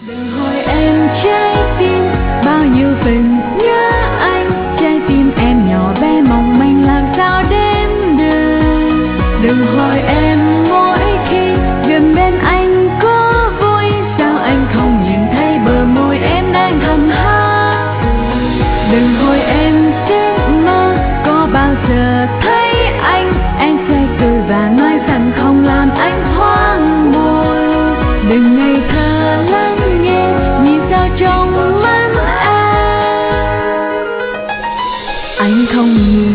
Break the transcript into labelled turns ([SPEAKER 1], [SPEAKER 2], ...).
[SPEAKER 1] Đừng hỏi em trái tim bao nhiêu phần nhớ anh, trái tim em nhỏ bé mong manh làm sao đếm được. Đừng hỏi em mỗi khi gần bên anh có vui, sao anh không nhìn thấy bờ môi em đang thầm hát. Đừng hỏi em giấc mơ có bao giờ thấy anh sẽ cười và nói rằng không làm anh hoang buồn. Đừng ngây thơ lắng nghe nhìn sao trong mắt em, anh không nhìn